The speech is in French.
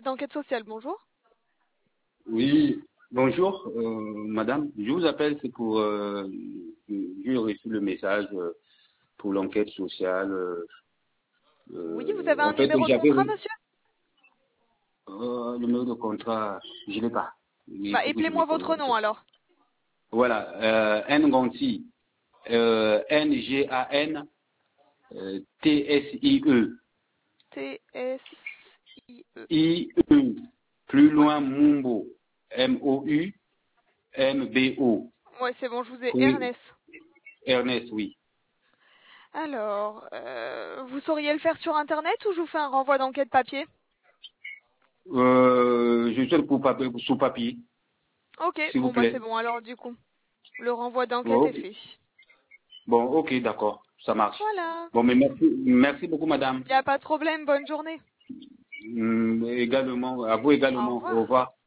service d'enquête sociale, bonjour. Oui, bonjour, madame. Je vous appelle, c'est pour... j'ai reçu le message pour l'enquête sociale. Oui, vous avez un En fait, numéro de j'avais contrat, monsieur? le numéro de contrat, je l'ai pas. Il Bah, faut que je me appelez-moi votre connecte. nom, alors. Voilà, N Ganti, N-G-A-N, T-S-I-E. T-S-I-E. I-E, plus Ouais. loin, Mumbo, M-O-U-M-B-O. Ouais, c'est bon, je vous ai. Oui, Ernest. Ernest, oui. Alors, vous sauriez le faire sur Internet ou je vous fais un renvoi d'enquête papier? Je suis pour papier, sous papier, Ok, s'il vous bon, bah c'est plaît. bon, alors du coup, le renvoi d'enquête Oh, est fait. bon, ok, d'accord, ça marche. Voilà. Bon, mais merci beaucoup, madame. Il n'y a pas de problème, bonne journée. Également, à vous Au également. Au revoir. revoir.